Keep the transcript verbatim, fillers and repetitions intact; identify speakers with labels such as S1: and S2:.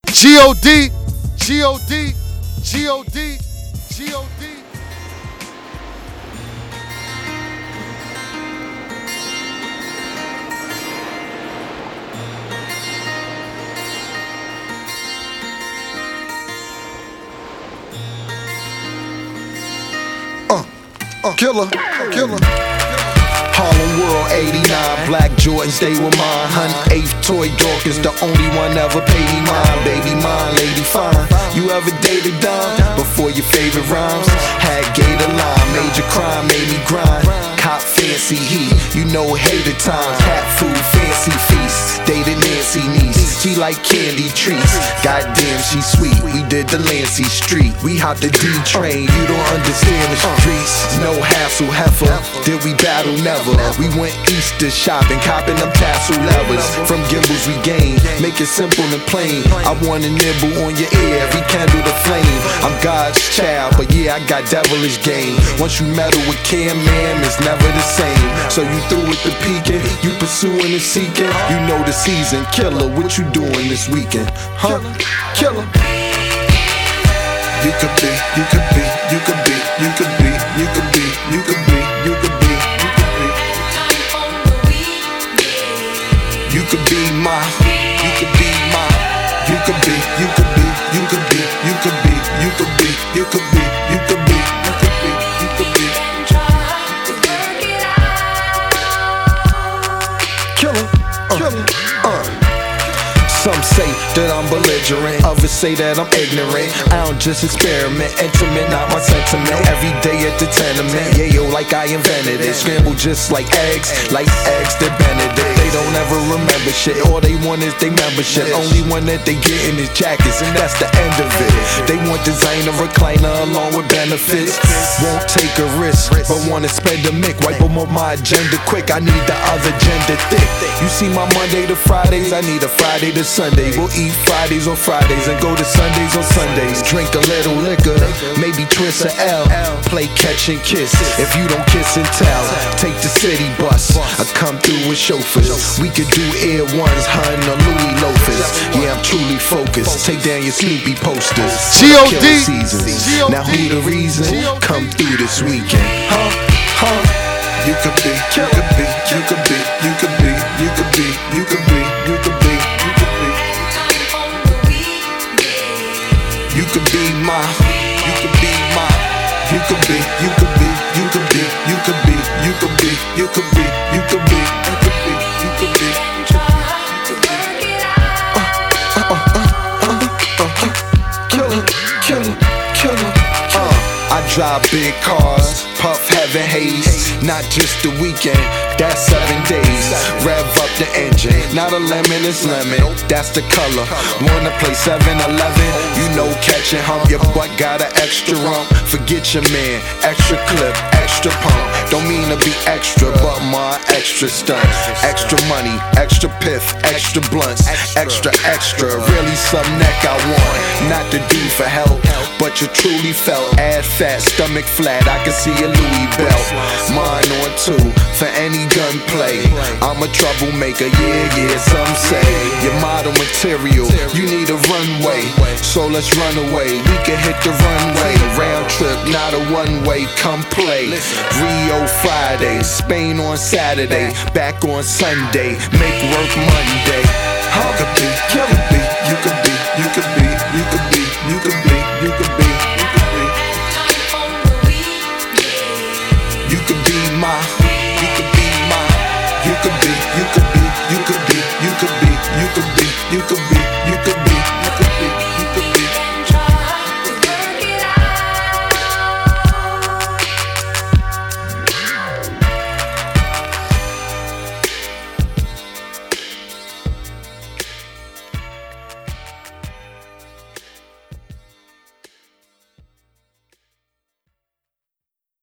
S1: G O D, G O D, G O D, G O D.
S2: Uh, uh, killer, killer. Harlem World eighty-nine, Black Jordans, they were mine. one oh eighth Toy Dawkins, the only one ever paid me mine. Baby mine, lady fine. You ever dated Dime before your favorite rhymes? Had Gator Line, major crime made me grind. Cop fancy heat, you know hater time. Cat food, fancy feast. Dated Nancy niece, she like candy treats. Goddamn, she sweet. We did the Lancy Street. We hopped the D train. You don't understand the streets. No hassle, heifer. Did we battle? Never. We went Easter shopping, copping them tassel levers. From gimbals we gain, make it simple and plain. I wanna nibble on your ear, rekindle the flame. I'm God's child, but yeah, I got devilish game. Once you meddle with Cam, man, it's never the same. So you through with the peeking, you pursuing and seeking. You know the season, killer, what you doing this weekend? Huh? Killer. You could be, you could be, you could be, you could be, you could be, you could be, you could be. You could be my, you could be my, you could be, you could be, you could be, you could be, you could be, you could be, you could be, you could be, you could be. Killer, killer, uh. Some say that I'm belligerent, others say that I'm ignorant. I don't just experiment, intimate, not my sentiment. Every day at the tenement, yeah yo, like I invented it. Scramble just like eggs, like eggs they're Benedict. They don't ever remember shit, all they want is they membership. Only one that they gettin' is jackets, and that's the end of it. They want designer recliner along with benefits. Won't take a risk, but wanna spend a mic. Wipe them up my agenda quick, I need the other gender thick. You see my Monday to Fridays, I need a Friday to Sunday. We'll eat Fridays on Fridays and go to Sundays on Sundays. Drink a little liquor, maybe twist a L. Play catch and kiss, if you don't kiss and tell. Take the city bus, I come through with chauffeurs. We could do Air Ones, hun, or Louis loafers. Yeah, I'm truly focused, take down your Snoopy posters.
S1: G O D
S2: seasons. Now who the reason? Come through this weekend. Huh? Huh? You could be, you could be, you could be, you could be, you could be, you could be, you could be. You could be my, you could be my, you could be, you could be, you could be, you could be, you could be, you could be, you could be, you could be, you could be. Uh, uh, uh, uh, uh, killer, killer, killer. Uh, I drive big cars, puff heaven haze, not just the weekend. That's seven days. Rev up the engine, not a lemon, it's lemon. That's the color. Wanna play seven eleven? You know, catch and hump. Your butt got an extra rump. Forget your man. Extra clip, extra pump. Don't mean to be extra, but my extra stunt. Extra money, extra piff, extra blunts, extra extra. Really some neck I want. Not the dude for help, but you truly felt. Add fat, stomach flat. I can see a Louis belt. Mine on two for any gunplay. I'm a troublemaker, yeah, yeah, some say. Your model material, you need a runway. So let's run away, we can hit the runway. Round trip, not a one way, come play. Rio Friday, Spain on Saturday, back on Sunday, make work Monday. How could be, you could be, you could be.